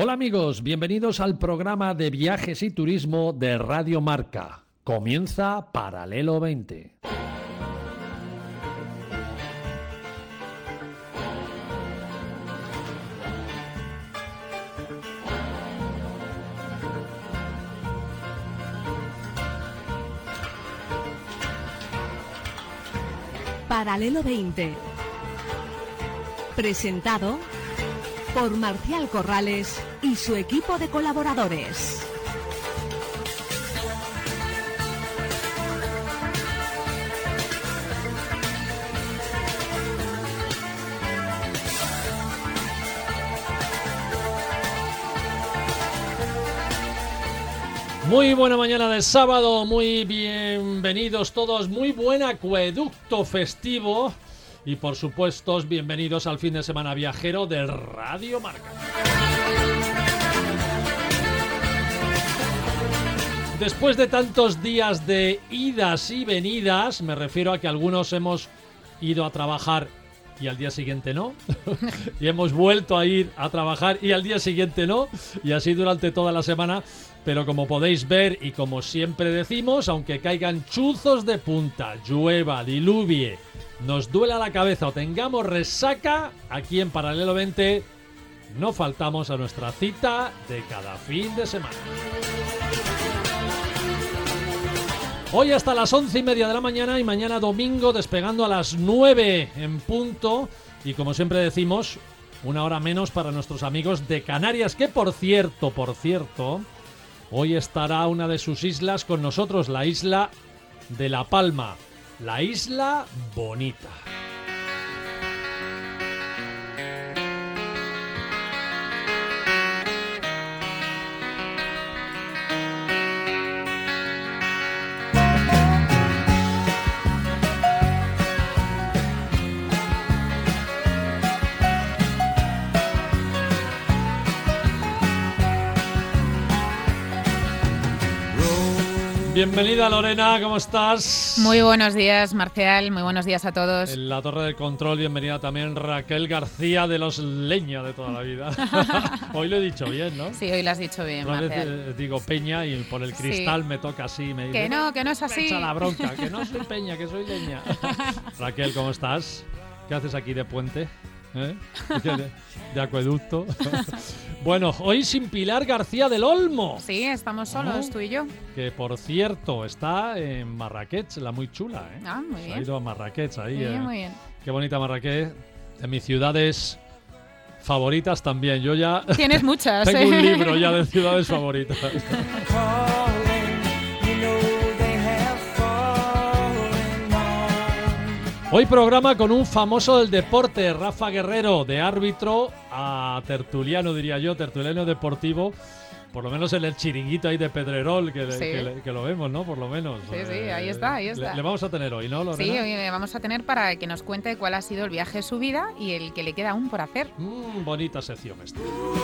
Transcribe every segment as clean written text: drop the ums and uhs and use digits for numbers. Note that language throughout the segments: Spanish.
Hola amigos, bienvenidos al programa de viajes y turismo de Radio Marca. Comienza Paralelo 20. Paralelo 20. Presentado por Marcial Corrales y su equipo de colaboradores. Muy buena mañana de sábado, muy bienvenidos todos, muy buen acueducto festivo y por supuesto bienvenidos al fin de semana viajero de Radio Marca. Después de tantos días de idas y venidas, me refiero a que algunos hemos ido a trabajar y al día siguiente no, y hemos vuelto a ir a trabajar y al día siguiente no, y así durante toda la semana. Pero como podéis ver y como siempre decimos, aunque caigan chuzos de punta, llueva, diluvie, nos duela la cabeza o tengamos resaca, aquí en Paralelo 20 no faltamos a nuestra cita de cada fin de semana. Hoy hasta las 11:30 de la mañana y mañana domingo despegando a las 9 en punto. Y como siempre decimos, una hora menos para nuestros amigos de Canarias, que por cierto, hoy estará una de sus islas con nosotros, la isla de La Palma, la isla bonita. Bienvenida Lorena, ¿cómo estás? Muy buenos días Marcial, muy buenos días a todos. En la torre del control, bienvenida también Raquel García de los Leña de toda la vida. Hoy lo he dicho bien, ¿no? Sí, hoy lo has dicho bien, Marcial. A veces digo Peña y por el cristal sí. Me toca así. Me dice, que no es así. Me echa la bronca, que no soy Peña, que soy Leña. Raquel, ¿cómo estás? ¿Qué haces aquí de puente? ¿Eh? De acueducto. Bueno, hoy sin Pilar García del Olmo. Sí, estamos solos, tú y yo. Que por cierto está en Marrakech, la muy chula, ¿eh? Ah, muy bien. Se ha ido a Marrakech ahí. Muy bien. Qué bonita Marrakech. De mis ciudades favoritas también. Yo ya tienes muchas. Tengo un libro ya de ciudades favoritas. Hoy programa con un famoso del deporte, Rafa Guerrero, de árbitro a tertuliano, diría yo, tertuliano deportivo, por lo menos en el chiringuito ahí de Pedrerol, que lo vemos, ¿no? Por lo menos. Sí, ahí está. Le vamos a tener hoy, ¿no, Lorena? Sí, hoy le vamos a tener para que nos cuente cuál ha sido el viaje de su vida y el que le queda aún por hacer. Bonita sección esta.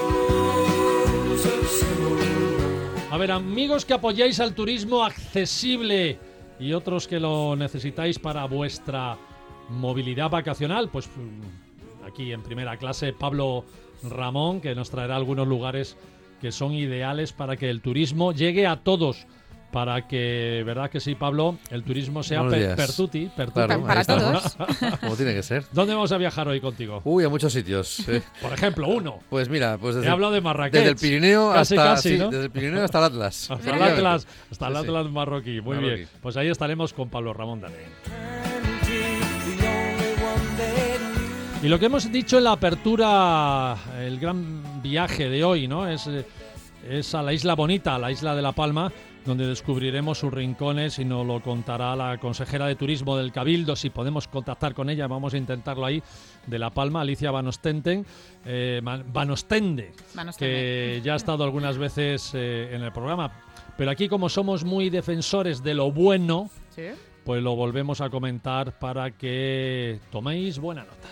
A ver, amigos que apoyáis al turismo accesible y otros que lo necesitáis para vuestra movilidad vacacional, pues aquí en primera clase Pablo Ramón, que nos traerá algunos lugares que son ideales para que el turismo llegue a todos, para que, ¿verdad que sí, Pablo? El turismo sea pertuti. Claro, para todos. Como tiene que ser. ¿Dónde vamos a viajar hoy contigo? Uy, a muchos sitios. Por ejemplo, uno. Pues mira, he hablado de Marrakech. Desde el Pirineo casi, ¿no? Desde el Pirineo hasta el Atlas. Hasta el Atlas marroquí. Muy bien. Pues ahí estaremos con Pablo Ramón Dane. Y lo que hemos dicho en la apertura, el gran viaje de hoy, ¿no? Es a la isla bonita, a la isla de La Palma, donde descubriremos sus rincones y nos lo contará la consejera de turismo del Cabildo, si podemos contactar con ella, vamos a intentarlo ahí, de La Palma, Alicia Vanostende, que ya ha estado algunas veces en el programa. Pero aquí, como somos muy defensores de lo bueno, ¿sí?, pues lo volvemos a comentar para que toméis buena nota.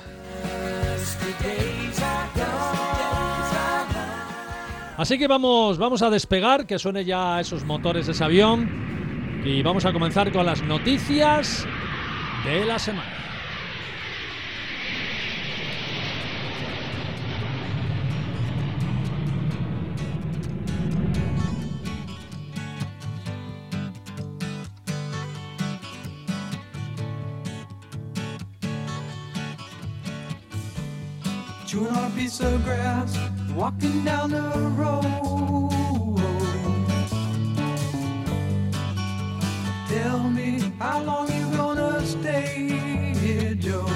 Así que vamos a despegar, que suene ya esos motores de ese avión, y vamos a comenzar con las noticias de la semana. chewing on a piece of grass, walking down the road. Tell me how long you gonna stay here, Joe.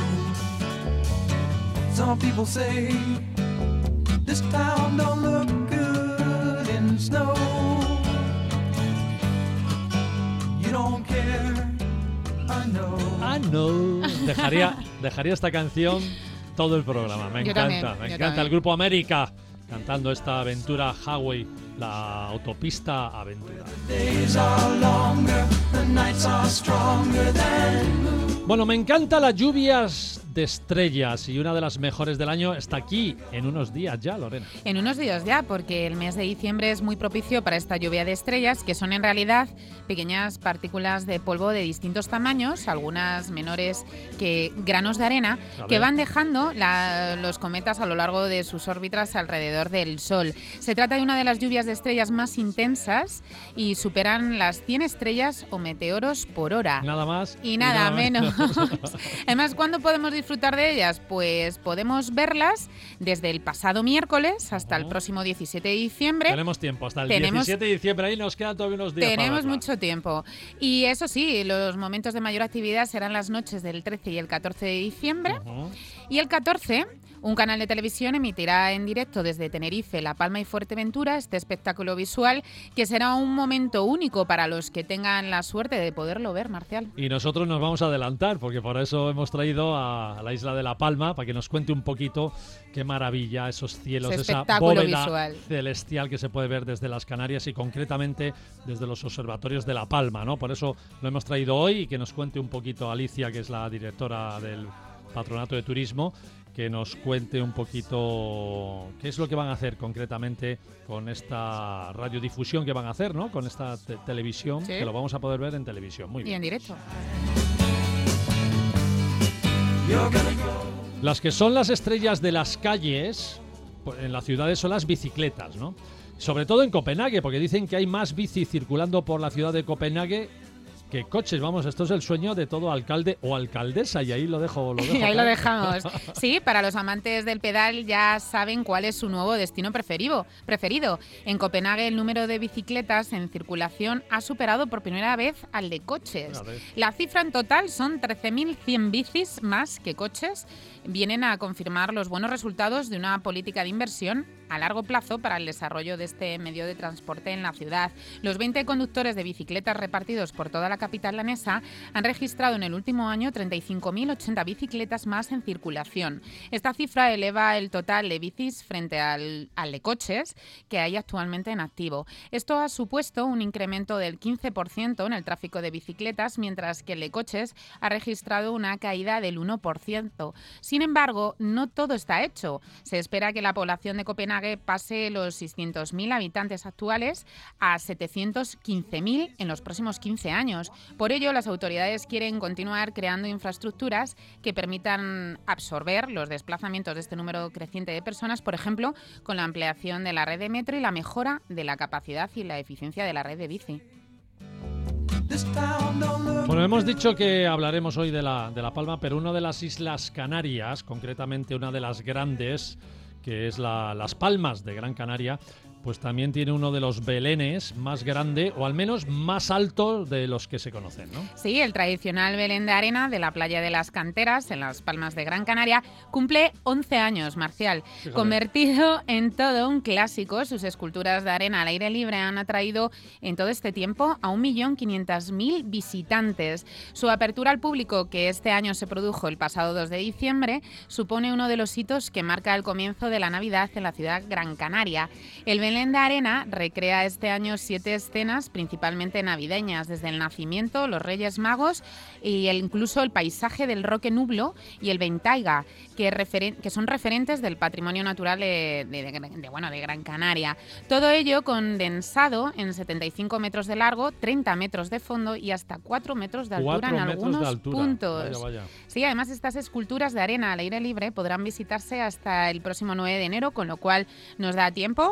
Some people say this town don't look good in snow. You don't care, I know. Ah, no. Dejaría esta canción todo el programa. Me Yo encanta, también, me yo encanta también. el grupo América cantando esta aventura Highway, la autopista aventura. Days are longer, the nights are stronger than. Bueno, me encantan las lluvias de estrellas y una de las mejores del año está aquí en unos días ya, Lorena. En unos días ya, porque el mes de diciembre es muy propicio para esta lluvia de estrellas, que son en realidad pequeñas partículas de polvo de distintos tamaños, algunas menores que granos de arena, A que ver. van dejando los cometas a lo largo de sus órbitas alrededor del Sol. Se trata de una de las lluvias de estrellas más intensas y superan las 100 estrellas o meteoros por hora. Nada más. Y nada menos. Además, ¿cuándo podemos disfrutar de ellas? Pues podemos verlas desde el pasado miércoles hasta el próximo 17 de diciembre. Tenemos tiempo, hasta el Tenemos- 17 de diciembre, ahí nos quedan todavía unos días. para Tenemos verla. mucho tiempo. Y eso sí, los momentos de mayor actividad serán las noches del 13 y el 14 de diciembre. Ujú. Y el 14, un canal de televisión emitirá en directo desde Tenerife, La Palma y Fuerteventura este espectáculo visual que será un momento único para los que tengan la suerte de poderlo ver, Marcial. Y nosotros nos vamos a adelantar, porque por eso hemos traído a la isla de La Palma, para que nos cuente un poquito qué maravilla esos cielos, Ese esa espectáculo bóveda visual celestial que se puede ver desde las Canarias y concretamente desde los observatorios de La Palma, ¿no? Por eso lo hemos traído hoy y que nos cuente un poquito Alicia, que es la directora del Patronato de Turismo, que nos cuente un poquito qué es lo que van a hacer concretamente con esta radiodifusión que van a hacer, ¿no? Con esta televisión, Sí. que lo vamos a poder ver en televisión. Muy Y bien. en directo. Las que son las estrellas de las calles pues, en las ciudades son las bicicletas, ¿no? Sobre todo en Copenhague, porque dicen que hay más bici circulando por la ciudad de Copenhague que coches. Vamos, esto es el sueño de todo alcalde o alcaldesa y ahí lo dejo. Y ahí lo caer. dejamos. Sí, para los amantes del pedal ya saben cuál es su nuevo destino preferido. En Copenhague el número de bicicletas en circulación ha superado por primera vez al de coches. A ver. La cifra en total son 13.100 bicis más que coches. Vienen a confirmar los buenos resultados de una política de inversión a largo plazo para el desarrollo de este medio de transporte en la ciudad. Los 20 conductores de bicicletas repartidos por toda la capital danesa han registrado en el último año 35.080 bicicletas más en circulación. Esta cifra eleva el total de bicis frente al de coches que hay actualmente en activo. Esto ha supuesto un incremento del 15% en el tráfico de bicicletas, mientras que el de coches ha registrado una caída del 1%. Sin embargo, no todo está hecho. Se espera que la población de Copenhague pase los 600.000 habitantes actuales a 715.000 en los próximos 15 años. Por ello, las autoridades quieren continuar creando infraestructuras que permitan absorber los desplazamientos de este número creciente de personas, por ejemplo, con la ampliación de la red de metro y la mejora de la capacidad y la eficiencia de la red de bici. Bueno, hemos dicho que hablaremos hoy de la Palma, pero una de las Islas Canarias, concretamente una de las grandes, que es Las Palmas de Gran Canaria, pues también tiene uno de los belenes más grande, o al menos más alto de los que se conocen, ¿no? Sí, el tradicional Belén de arena de la playa de las Canteras, en Las Palmas de Gran Canaria, cumple 11 años, Marcial. Fíjate. Convertido en todo un clásico, sus esculturas de arena al aire libre han atraído en todo este tiempo a 1.500.000 visitantes. Su apertura al público, que este año se produjo el pasado 2 de diciembre, supone uno de los hitos que marca el comienzo de la Navidad en la ciudad Gran Canaria. El Belén de arena recrea este año 7 escenas principalmente navideñas, desde el nacimiento, los Reyes Magos y incluso el paisaje del Roque Nublo y el Ventaiga, que son referentes del patrimonio natural de Gran Canaria. Todo ello condensado en 75 metros de largo, 30 metros de fondo y hasta 4 metros de altura 4 en metros algunos de altura. puntos. Vaya. Sí, además estas esculturas de arena al aire libre podrán visitarse hasta el próximo 9 de enero, con lo cual nos da tiempo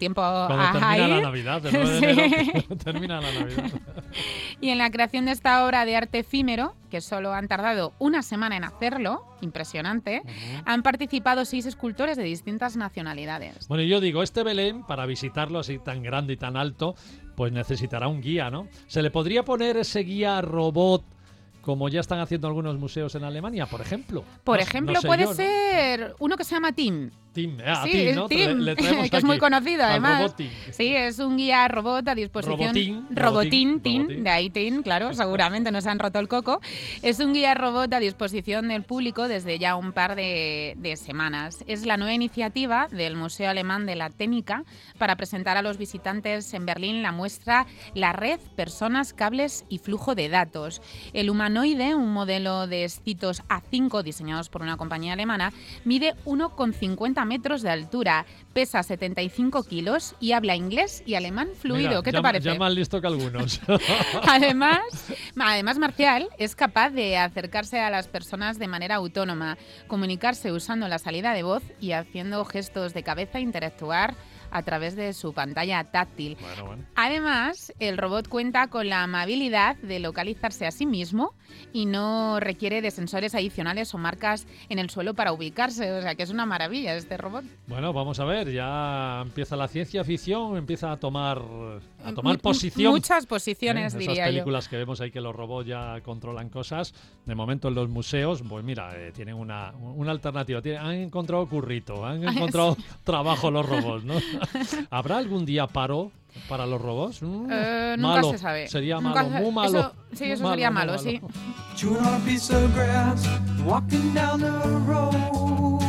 tiempo Cuando a termina la ir. Navidad, el 9 de enero, termina la Navidad. Y en la creación de esta obra de arte efímero, que solo han tardado una semana en hacerlo, impresionante, han participado 6 escultores de distintas nacionalidades. Bueno, y yo digo, este Belén, para visitarlo así tan grande y tan alto, pues necesitará un guía, ¿no? ¿Se le podría poner ese guía robot como ya están haciendo algunos museos en Alemania, por ejemplo? Por No- ejemplo, no sé puede yo, ¿no? ser uno que se llama Tim. Tim, Sí, Tim, el ¿no? Tim, Le traemos que es aquí muy conocido al además. robot Tim. Sí, es un guía robot a disposición. Robotín, Tin, robotín. de ahí Tin, claro, seguramente nos han roto el coco. Es un guía robot a disposición del público desde ya un par de semanas. Es la nueva iniciativa del Museo Alemán de la Técnica para presentar a los visitantes en Berlín la muestra La red, personas, cables y flujo de datos. El humanoide, un modelo de escitos A5 diseñados por una compañía alemana, mide 1,50 metros de altura, pesa 75 kilos y habla inglés y alemán fluido. Mira, ¿Qué te ya, parece? Ya más listo que algunos. Además, Marcial es capaz de acercarse a las personas de manera autónoma, comunicarse usando la salida de voz y haciendo gestos de cabeza, interactuar a través de su pantalla táctil. Bueno. Además, el robot cuenta con la amabilidad de localizarse a sí mismo y no requiere de sensores adicionales o marcas en el suelo para ubicarse. O sea, que es una maravilla este robot. Bueno, vamos a ver, ya empieza la ciencia ficción, empieza a tomar Mu- posición. Muchas posiciones, Esas diría yo. películas que vemos ahí que los robots ya controlan cosas. De momento en los museos, pues mira, tienen una alternativa. Han encontrado currito, han encontrado trabajo los robots, ¿no? ¿Habrá algún día paro para los robots? Nunca Malo. se sabe. Sería Nunca malo, se- muy malo. Eso, sí, Muy eso sería muy malo, sí. Chewing on a piece of grass, walking down the road.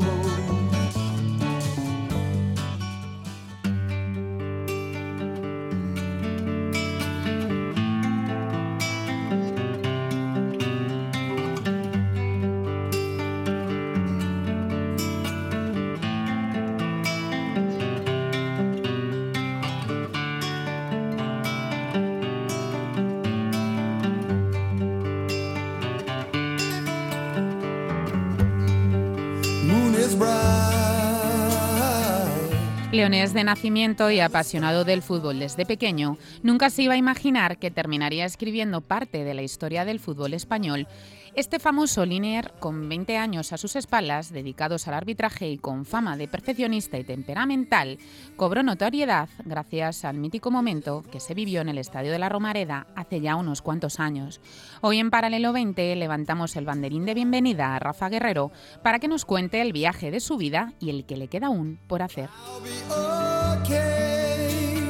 Moon is bright. Leonés de nacimiento y apasionado del fútbol desde pequeño, nunca se iba a imaginar que terminaría escribiendo parte de la historia del fútbol español. Este famoso linier, con 20 años a sus espaldas, dedicados al arbitraje y con fama de perfeccionista y temperamental, cobró notoriedad gracias al mítico momento que se vivió en el Estadio de la Romareda hace ya unos cuantos años. Hoy en Paralelo 20 levantamos el banderín de bienvenida a Rafa Guerrero para que nos cuente el viaje de su vida y el que le queda aún por hacer. I'll be okay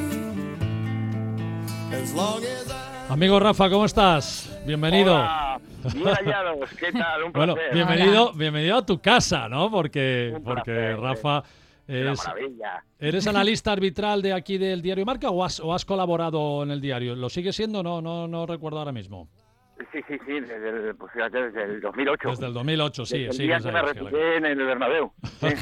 as long as I. Amigo Rafa, ¿cómo estás? Bienvenido. Hola, bien hallados, ¿qué tal? Un Bueno, placer. bienvenido a tu casa, ¿no? Porque Un placer, Rafa Una es... maravilla. ¿Eres analista arbitral de aquí del diario Marca o has colaborado en el diario? ¿Lo sigues siendo? No recuerdo ahora mismo. Sí, pues fíjate, desde el 2008. Desde el 2008, sí. Desde el sí, día no que me sabes, retiré en el Bernabéu.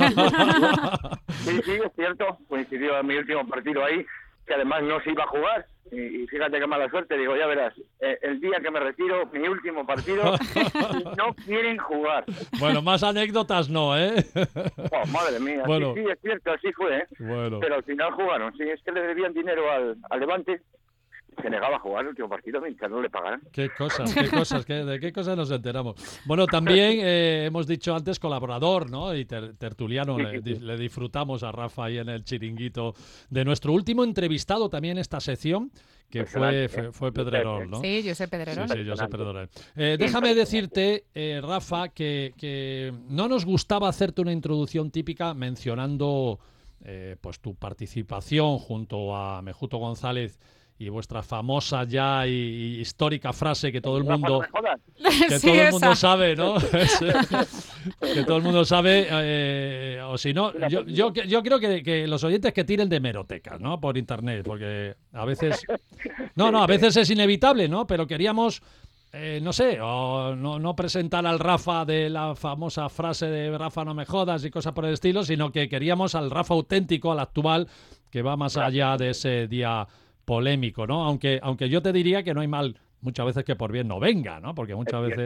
Sí, es cierto. Coincidió en mi último partido ahí, que además no se iba a jugar. Y fíjate qué mala suerte. Digo, ya verás, el día que me retiro, mi último partido, y no quieren jugar. Bueno, más anécdotas no, ¿eh? Oh, madre mía, Bueno. sí, es cierto, así fue, ¿eh? Bueno. Pero al final jugaron. Sí, es que le debían dinero al Levante. Se negaba a jugar el último partido mientras no le pagaran. Qué cosas, ¿de qué cosas nos enteramos? Bueno, también hemos dicho antes colaborador, ¿no? Y tertuliano, le disfrutamos a Rafa ahí en el chiringuito de nuestro último entrevistado también en esta sección, que fue Pedrerol, ¿no? Sí, Josep Pedrerol. Sí, Josep Pedrerol. Déjame decirte, Rafa, que no nos gustaba hacerte una introducción típica mencionando pues tu participación junto a Mejuto González y vuestra famosa ya y histórica frase que todo el mundo... Que Sí, todo el mundo esa. sabe, ¿no? Que todo el mundo sabe, o si no, yo creo que los oyentes que tiren de hemerotecas, ¿no? Por internet, porque a veces... a veces es inevitable, ¿no? Pero queríamos, no sé, o no presentar al Rafa de la famosa frase de Rafa no me jodas y cosas por el estilo, sino que queríamos al Rafa auténtico, al actual, que va más allá de ese día polémico, ¿no? Aunque yo te diría que no hay mal muchas veces que por bien no venga, ¿no? Porque muchas veces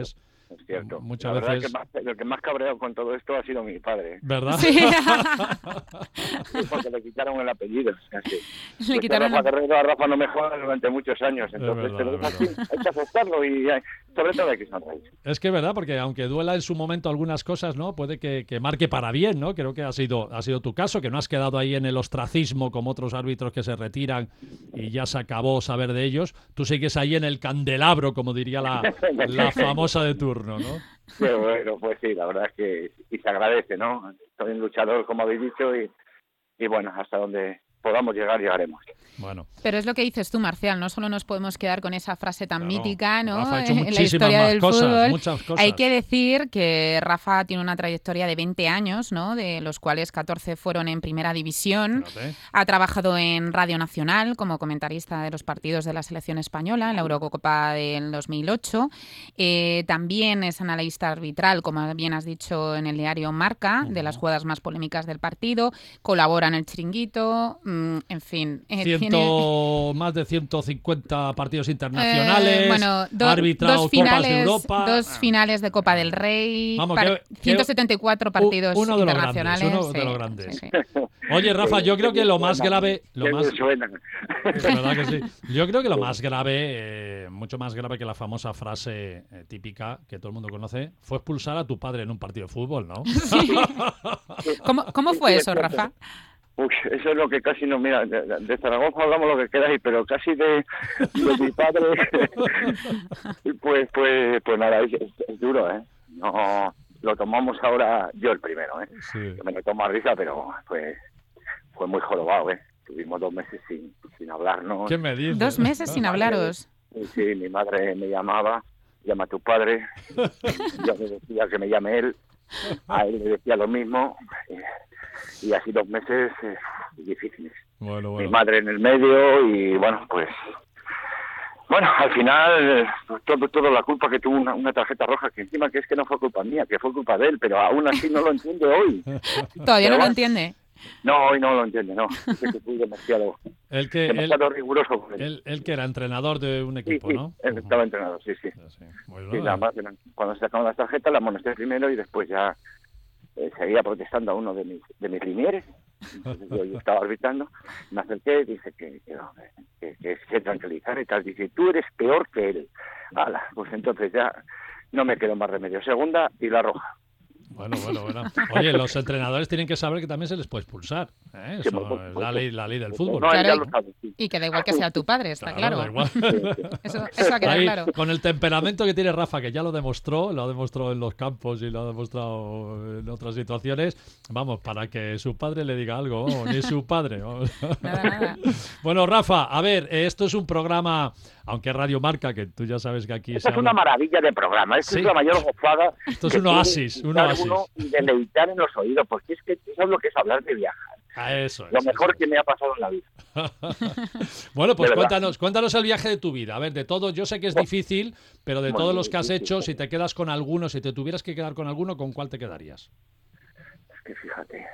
Es cierto. Muchas la verdad veces... es que el que más cabreado con todo esto ha sido mi padre. ¿Verdad? Sí. Porque le quitaron el apellido. Así. Le quitaron Rafa Guerrero, a Rafa no me juega durante muchos años. Entonces, verdad, pero es es así, hay que aceptarlo y sobre todo hay que sonreír. Es que es verdad, porque aunque duela en su momento algunas cosas, ¿no? Puede que marque para bien, ¿no? Creo que ha sido tu caso, que no has quedado ahí en el ostracismo como otros árbitros que se retiran y ya se acabó saber de ellos. Tú sigues ahí en el candelabro, como diría la famosa de turno, ¿no? Pero bueno, pues sí, la verdad es que y se agradece, ¿no? Soy un luchador, como habéis dicho, y bueno, hasta donde podamos llegar, llegaremos. Bueno. Pero es lo que dices tú, Marcial, no solo nos podemos quedar con esa frase tan mítica, ¿no? Rafa ha hecho en la muchísimas historia más del cosas, fútbol. muchas cosas. Hay que decir que Rafa tiene una trayectoria de 20 años, ¿no? De los cuales 14 fueron en Primera División. Fíjate. Ha trabajado en Radio Nacional como comentarista de los partidos de la selección española en la Eurocopa del 2008. También es analista arbitral, como bien has dicho, en el diario Marca, de las jugadas más polémicas del partido. Colabora en el Chiringuito, en fin. Más de 150 partidos internacionales, bueno, arbitrado dos Copas finales, de Europa. 2 finales de Copa del Rey, Vamos, 174 partidos uno de los internacionales. grandes, uno de sí, los grandes. sí, sí. Oye, Rafa, yo creo que lo más grave... Suena. Es verdad que sí. Yo creo que lo más grave, mucho más grave que la famosa frase típica que todo el mundo conoce, fue expulsar a tu padre en un partido de fútbol, ¿no? ¿Cómo fue eso, Rafa? Uy, eso es lo que casi no, mira, de Zaragoza hablamos lo que queráis, pero casi de mi padre, pues nada, es duro, ¿eh? No, lo tomamos ahora yo el primero, ¿eh? Sí. Yo me lo tomo a risa, pero fue muy jorobado, ¿eh? Tuvimos 2 meses sin hablarnos. ¿Qué me dices? 2 meses sin hablaros. Sí, mi madre me llamaba, llama a tu padre, yo me decía que me llame él, a él le decía lo mismo, y así 2 meses difíciles. Bueno. Mi madre en el medio y bueno, pues... Bueno, al final, toda la culpa que tuvo una tarjeta roja, que encima que es que no fue culpa mía, que fue culpa de él, pero aún así no lo entiende hoy. Todavía no lo bueno, entiende. No, hoy no lo entiende, no. Es que fui demasiado riguroso con él. Él que era entrenador de un equipo, sí, ¿no? Él estaba entrenador, sí. Bueno, Sí, nada más, cuando se sacaron las tarjetas, la amonesté primero y después ya seguía protestando a uno de mis linieres. Entonces yo estaba arbitrando, me acerqué y dije que se tranquilizara y tal. Dice, tú eres peor que él. Ala, pues entonces ya no me quedó más remedio. Segunda y la roja. Bueno. Oye, los entrenadores tienen que saber que también se les puede expulsar. Sí, Eso es la ley del fútbol. No, Claro, ya lo sabe, sí. y que da igual que sea tu padre, está claro. Da igual. Eso ha quedado Ahí, claro. con el temperamento que tiene Rafa, que ya lo ha demostrado en los campos y lo ha demostrado en otras situaciones, vamos, para que su padre le diga algo, ni su padre. Vamos. Nada. Bueno, Rafa, a ver, esto es un programa, aunque Radio Marca, que tú ya sabes que aquí Esto es una maravilla de programa, esto Sí. es la mayor gozada. Esto es que un puede oasis, disfrutar uno y deleitar en los oídos, porque es que sabes lo que es hablar de viajar. Eso es, Lo mejor eso que me ha pasado en la vida. Bueno, pues De verdad. cuéntanos el viaje de tu vida. A ver, de todo, yo sé que es difícil, pero de Muy todos los que has difícil. hecho, si te quedas con alguno, si te tuvieras que quedar con alguno, ¿con cuál te quedarías? Es que fíjate,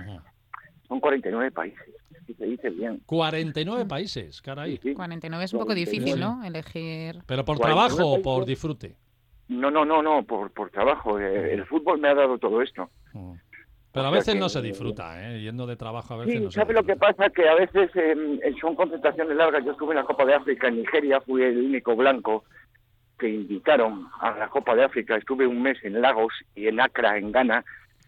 son 49 países, si se dice bien. 49 países, caray. Sí. 49 es un poco difícil, ¿no? Elegir. ¿Pero por 49 trabajo o por países. disfrute? No, por trabajo. El fútbol me ha dado todo esto. Pero a O sea veces que- no se disfruta, ¿eh? Yendo de trabajo a veces Sí, no se ¿sabe lo que disfruta. pasa? Que a veces son concentraciones largas. Yo estuve en la Copa de África en Nigeria, fui el único blanco que invitaron a la Copa de África. Estuve un mes en Lagos y en Accra, en Ghana.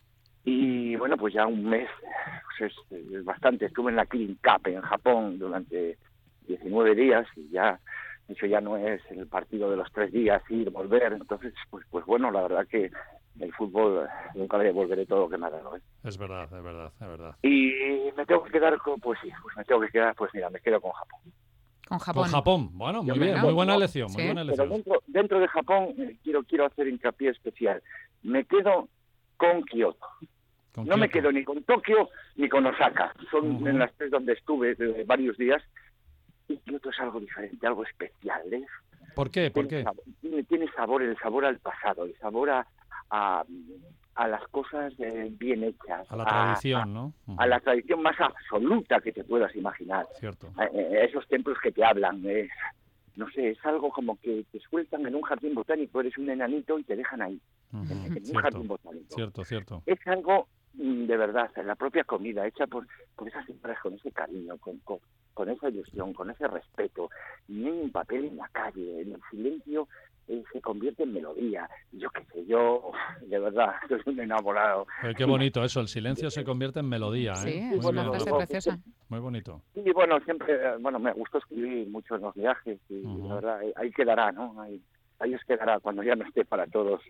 Y bueno, pues ya un mes pues es bastante. Estuve en la Kirin Cup en Japón durante 19 días y ya eso ya no es el partido de los 3 días, ir, volver. Entonces, pues bueno, la verdad que el fútbol nunca le devolveré todo lo que me ha dado, ¿eh? Es verdad. Y me tengo que quedar con, pues mira, me quedo con Japón. Con Japón. Con Japón, bueno, muy Yo bien, me- muy buena no, elección, muy sí. buena Pero elección. dentro de Japón quiero hacer hincapié especial. Me quedo con Kioto. ¿Con No me Kioto? quedo ni con Tokio ni con Osaka. Son en las 3 donde estuve varios días. Y Kioto es algo diferente, algo especial, ¿eh? ¿Por qué? Tiene sabor, el sabor al pasado, el sabor a las cosas bien hechas. A la tradición, ¿no? A la tradición más absoluta que te puedas imaginar. Cierto. Esos templos que te hablan. no sé, es algo como que te sueltan en un jardín botánico, eres un enanito y te dejan ahí, en un jardín botánico. Cierto. Es algo de verdad, la propia comida hecha por esas empresas, con ese cariño, con esa ilusión, con ese respeto, y en un papel en la calle, en el silencio, se convierte en melodía. Yo qué sé, yo de verdad soy un enamorado. Qué bonito eso, el silencio se convierte en melodía. Sí, Muy es una bien, frase Rafa. preciosa. Muy bonito. Y bueno, siempre, me gustó escribir mucho en los viajes y la verdad, ahí quedará, ¿no? Ahí os quedará cuando ya no esté para todos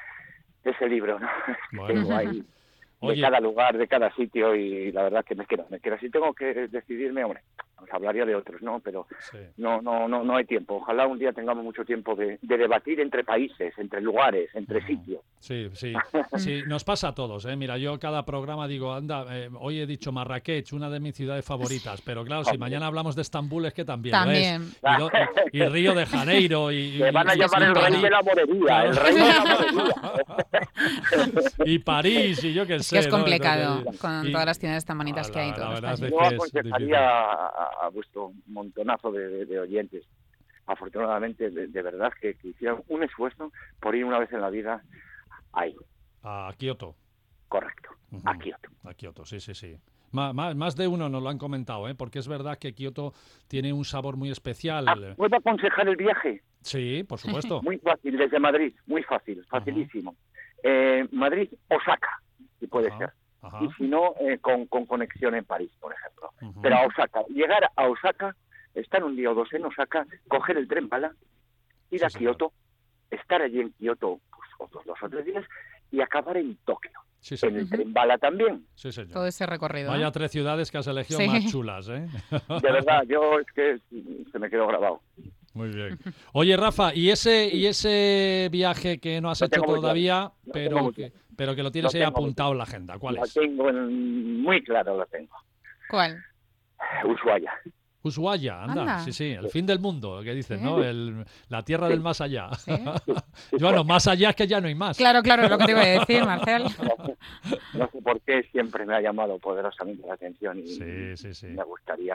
ese libro, ¿no? Bueno. Tengo ahí de Oye. cada lugar, de cada sitio y la verdad que me queda. Si tengo que decidirme, hombre, os hablaría de otros, ¿no? Pero Sí. no hay tiempo. Ojalá un día tengamos mucho tiempo de debatir entre países, entre lugares, entre sitios. Sí, nos pasa a todos, ¿eh? Mira, yo cada programa digo, anda, hoy he dicho Marrakech, una de mis ciudades favoritas, pero claro, si mañana hablamos de Estambul es que también. También. Lo es. Y Río de Janeiro y Me van a y- llamar el rey de la morería, Claro. el rey de la morería. y París y yo qué Es sé. que es ¿no? complicado Entonces, con y- todas las ciudades tan bonitas que hay. La todos los verdad es países. Yo que es difícil. aconsejaría a vuestro montonazo de oyentes, afortunadamente, de verdad, que hicieran un esfuerzo por ir una vez en la vida ahí. A Kioto. Correcto, Ujú. a Kioto. A Kioto, sí. Más de uno nos lo han comentado, ¿eh? Porque es verdad que Kioto tiene un sabor muy especial. ¿Puedo aconsejar el viaje? Sí, por supuesto. Muy fácil, desde Madrid, muy fácil, facilísimo. Madrid-Osaka, si puede Ajá, ser. ajá. Y si no, con conexión en París, por ejemplo. Ujú. Pero a Osaka, llegar a Osaka, estar un día o dos en Osaka, coger el tren bala, ir Sí, a señor. Kioto, estar allí en Kioto pues, otros 2 o 3 días y acabar en Tokio. Sí, En señor. el tren bala también. Sí, señor. Todo ese recorrido. Vaya ¿no? 3 ciudades que has elegido Sí. más chulas, ¿eh? De verdad, yo es que se me quedó grabado. Muy bien. Oye, Rafa, ¿y ese viaje que no has Lo hecho tengo muy todavía, claro. Lo tengo muy pero que lo tienes Lo ahí tengo muy apuntado en la agenda? ¿Cuál Lo es? tengo muy claro, lo tengo. ¿Cuál? Ushuaia. Ushuaia, anda. Anda. Sí, el fin del mundo, que dicen, Sí. ¿no? La tierra del más allá. Sí. Bueno, más allá es que ya no hay más. Claro, es lo que te iba a decir, Marcial. No sé por qué siempre me ha llamado poderosamente la atención y Sí. me gustaría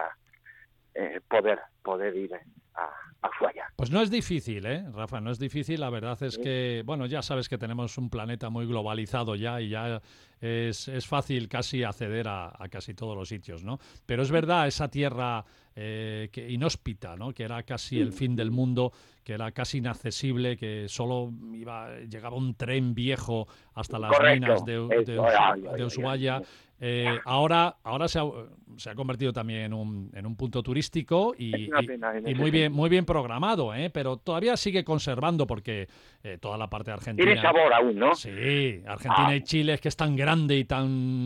poder ir a Ushuaia. Pues no es difícil, ¿eh, Rafa? No es difícil. La verdad es que, bueno, ya sabes que tenemos un planeta muy globalizado ya y ya es fácil casi acceder a casi todos los sitios, ¿no? Pero es verdad, esa tierra inhóspita, ¿no? Que era casi el fin del mundo, que era casi inaccesible, que solo llegaba un tren viejo hasta las Correcto. minas Eso, de Ushuaia. Ahora se ha convertido también en un punto turístico Es y una pena en ese muy bien programado, ¿eh? Pero todavía sigue conservando porque toda la parte de Argentina... Tiene sabor aún, ¿no? Sí, Argentina y Chile es que es tan grande y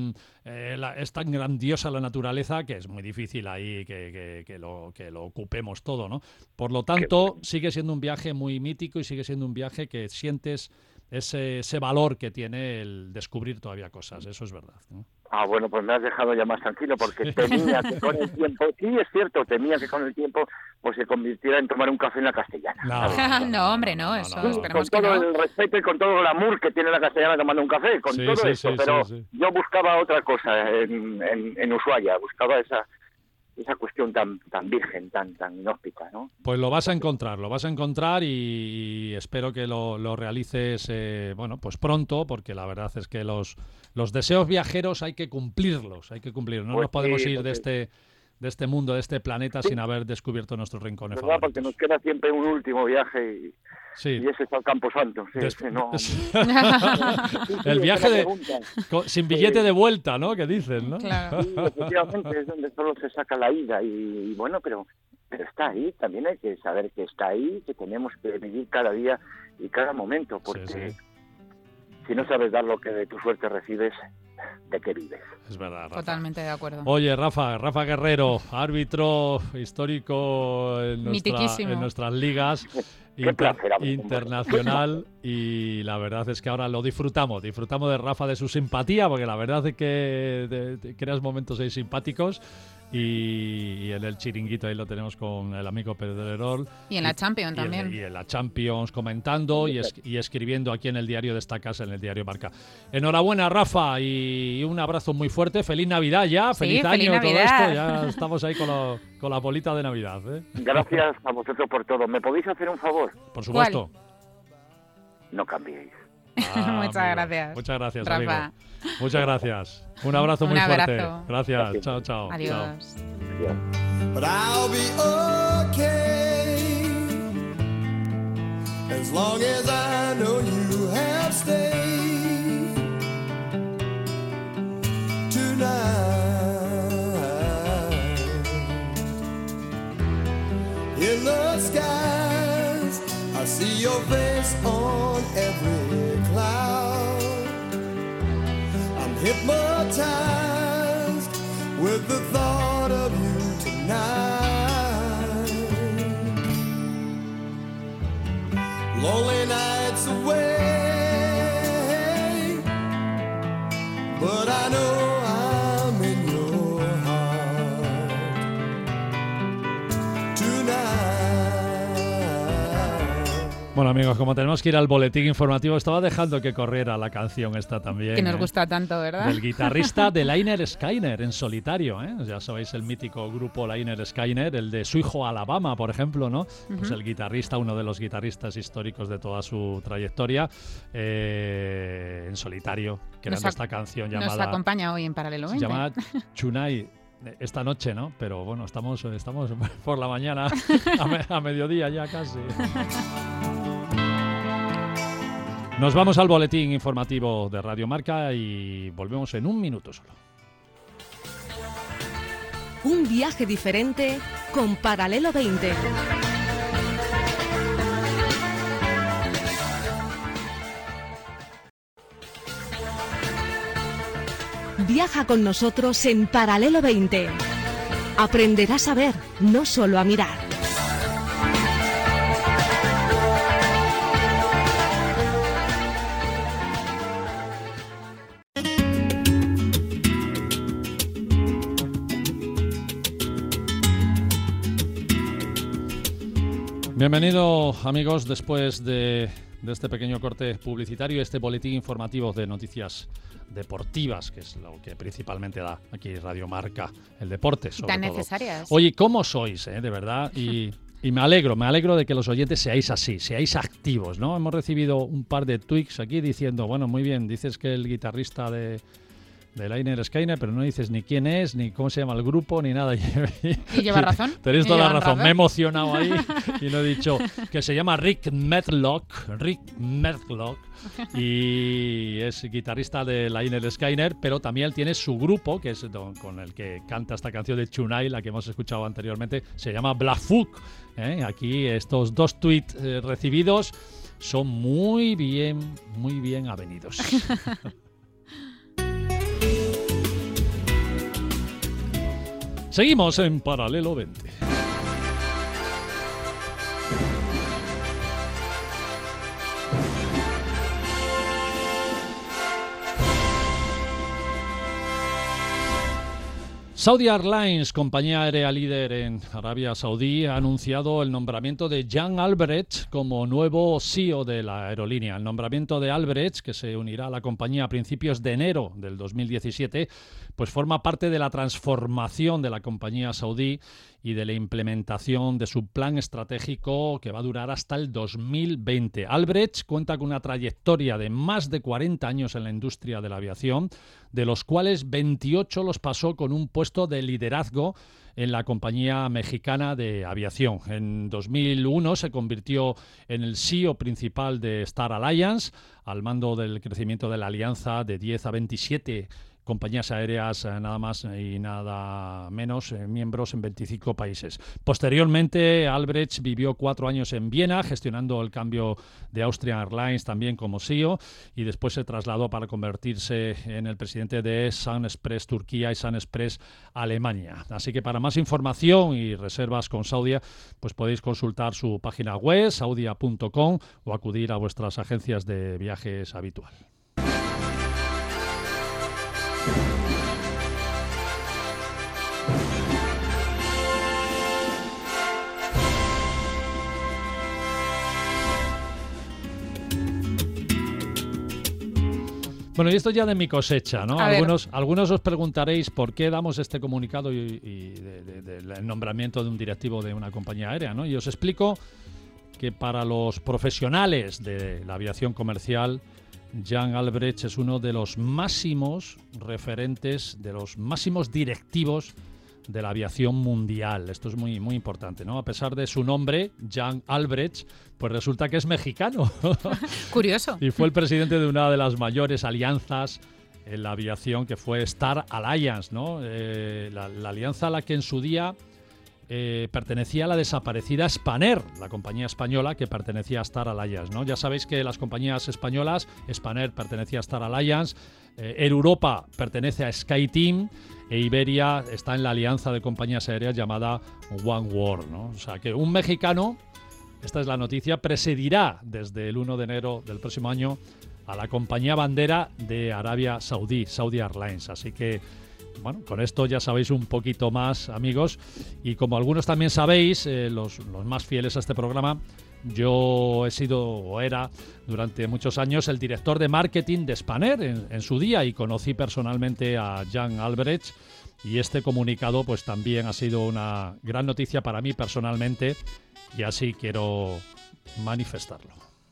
es tan grandiosa la naturaleza que es muy difícil ahí que lo ocupemos todo, ¿no? Por lo tanto, sigue siendo un viaje muy mítico y sigue siendo un viaje que sientes ese valor que tiene el descubrir todavía cosas, eso es verdad, ¿no? Bueno, pues me has dejado ya más tranquilo porque temía que con el tiempo, sí es cierto, temía que con el tiempo pues se convirtiera en tomar un café en la Castellana. No, hombre, no, eso Sí, esperemos con que todo no. el respeto y con todo el glamour que tiene la Castellana tomando un café, con Sí, todo sí, eso, sí, pero sí. yo buscaba otra cosa en Ushuaia, buscaba esa cuestión tan virgen, tan inhóspita, ¿no? Pues lo vas a encontrar y espero que lo realices, pues pronto, porque la verdad es que los deseos viajeros hay que cumplirlos, no Pues nos podemos sí, ir porque- de este mundo, de este planeta, sin haber descubierto nuestros rincones ¿Verdad? favoritos. Porque nos queda siempre un último viaje Sí. y ese es al Camposanto. Sí, Des- sí, no. El viaje esa es la pregunta. sin billete de vuelta, ¿no? Que dicen, ¿no? Claro. Sí, efectivamente, es donde solo se saca la ida y bueno, pero está ahí, también hay que saber que está ahí, que tenemos que vivir cada día y cada momento, porque Sí. si no sabes dar lo que de tu suerte recibes, ¿de qué vives? Es verdad, Rafa. Totalmente de acuerdo. Oye, Rafa Guerrero, árbitro histórico Mitiquísimo. en nuestras ligas, Qué placer hablar con internacional, y la verdad es que ahora lo disfrutamos de Rafa, de su simpatía, porque la verdad es que creas momentos ahí simpáticos Y en el chiringuito ahí lo tenemos con el amigo Pedrerol. Y en la Champions también. Y en la Champions comentando y escribiendo aquí en el diario de esta casa, en el diario Marca. Enhorabuena, Rafa, y un abrazo muy fuerte. Feliz Navidad ya, Sí, feliz feliz año, Navidad. todo esto. Ya estamos ahí con la bolita de Navidad, ¿eh? Gracias a vosotros por todo. ¿Me podéis hacer un favor? Por supuesto. No cambiéis. Muchas amigo. gracias. Muchas gracias, Rafa. amigo. Muchas gracias. Un abrazo Un muy fuerte. abrazo. Gracias. Chao, chao. Chao. Adiós. But I'll be okay as long as I know you have stayed tonight. In the skies, I see your face on every cloud. I'm hypnotized with the thought of you tonight. Lonely nights away, but I know I'm in your heart tonight. Bueno, amigos, como tenemos que ir al boletín informativo, estaba dejando que corriera la canción esta también. Que nos gusta tanto, ¿verdad? Del guitarrista de Lynyrd Skynyrd en solitario, ¿eh? Ya sabéis el mítico grupo Lynyrd Skynyrd, el de Su Hijo Alabama, por ejemplo, ¿no? Pues el guitarrista, uno de los guitarristas históricos de toda su trayectoria, en solitario, creando esta canción Nos llamada... acompaña hoy en Paralelo 20. Se llama Tonight. Esta noche, ¿no? Pero bueno, estamos por la mañana, a mediodía ya casi. Nos vamos al boletín informativo de Radio Marca y volvemos en un minuto solo. Un viaje diferente con Paralelo 20. Viaja con nosotros en Paralelo 20. Aprenderás a ver, no solo a mirar. Bienvenido, amigos, después de este pequeño corte publicitario, este boletín informativo de noticias deportivas, que es lo que principalmente da aquí Radio Marca, el deporte, sobre Tan todo. necesarias. Oye, ¿cómo sois, de verdad? Y me alegro de que los oyentes seáis así, seáis activos, ¿no? Hemos recibido un par de tweets aquí diciendo, bueno, muy bien, dices que el guitarrista de Lynyrd Skynyrd, pero no dices ni quién es, ni cómo se llama el grupo, ni nada. Y lleva razón. Tenéis Y toda la llevan razón. Me he emocionado ahí y no he dicho que se llama Rick Medlock, y es guitarrista de Lynyrd Skynyrd, pero también él tiene su grupo, que es con el que canta esta canción de Tonight, la que hemos escuchado anteriormente, se llama Blackfoot. Aquí estos dos tweets recibidos son muy bien avenidos. Seguimos en Paralelo 20. Saudi Airlines, compañía aérea líder en Arabia Saudí, ha anunciado el nombramiento de Jan Albrecht como nuevo CEO de la aerolínea. El nombramiento de Albrecht, que se unirá a la compañía a principios de enero del 2017, pues forma parte de la transformación de la compañía saudí y de la implementación de su plan estratégico que va a durar hasta el 2020. Albrecht cuenta con una trayectoria de más de 40 años en la industria de la aviación, de los cuales 28 los pasó con un puesto de liderazgo en la compañía mexicana de aviación. En 2001 se convirtió en el CEO principal de Star Alliance, al mando del crecimiento de la alianza de 10 a 27 compañías aéreas, nada más y nada menos, miembros en 25 países. Posteriormente, Albrecht vivió 4 años en Viena, gestionando el cambio de Austrian Airlines también como CEO, y después se trasladó para convertirse en el presidente de SunExpress Turquía y SunExpress Alemania. Así que para más información y reservas con Saudia, pues podéis consultar su página web, saudia.com, o acudir a vuestras agencias de viajes habitual. Bueno, y esto ya de mi cosecha, ¿no? A ver. Algunos os preguntaréis por qué damos este comunicado y del nombramiento de un directivo de una compañía aérea, ¿no? Y os explico que para los profesionales de la aviación comercial, Jan Albrecht es uno de los máximos referentes, de los máximos directivos de la aviación mundial. Esto es muy, muy importante, ¿no? A pesar de su nombre, Jan Albrecht, pues resulta que es mexicano. Curioso. Y fue el presidente de una de las mayores alianzas en la aviación, que fue Star Alliance, ¿no? La alianza a la que en su día pertenecía a la desaparecida Spanair, la compañía española que pertenecía a Star Alliance, ¿no? Ya sabéis que las compañías españolas, Spanair pertenecía a Star Alliance, Air Europa pertenece a SkyTeam e Iberia está en la alianza de compañías aéreas llamada One World, ¿no? O sea que un mexicano, esta es la noticia, presidirá desde el 1 de enero del próximo año a la compañía bandera de Arabia Saudí, Saudi Airlines. Así que, bueno, con esto ya sabéis un poquito más, amigos. Y como algunos también sabéis, los más fieles a este programa, yo he sido o era durante muchos años el director de marketing de Spanair en su día y conocí personalmente a Jan Albrecht y este comunicado pues también ha sido una gran noticia para mí personalmente y así quiero manifestarlo.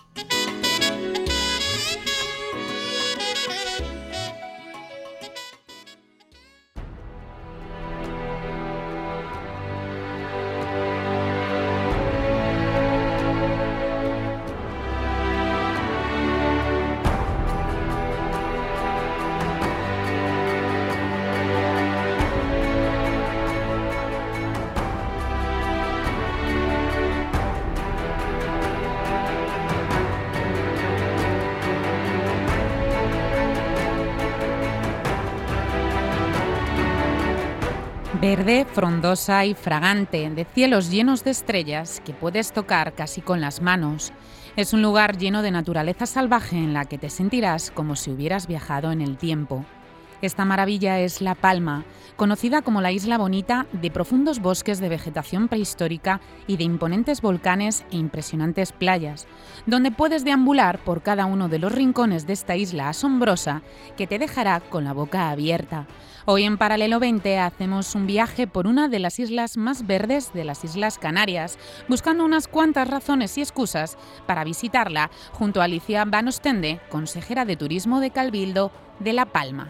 Verde, frondosa y fragante, de cielos llenos de estrellas que puedes tocar casi con las manos. Es un lugar lleno de naturaleza salvaje en la que te sentirás como si hubieras viajado en el tiempo. Esta maravilla es La Palma, conocida como la Isla Bonita, de profundos bosques de vegetación prehistórica y de imponentes volcanes e impresionantes playas, donde puedes deambular por cada uno de los rincones de esta isla asombrosa que te dejará con la boca abierta. Hoy en Paralelo 20 hacemos un viaje por una de las islas más verdes de las Islas Canarias, buscando unas cuantas razones y excusas para visitarla junto a Alicia Van Ostende, consejera de Turismo de Cabildo de La Palma.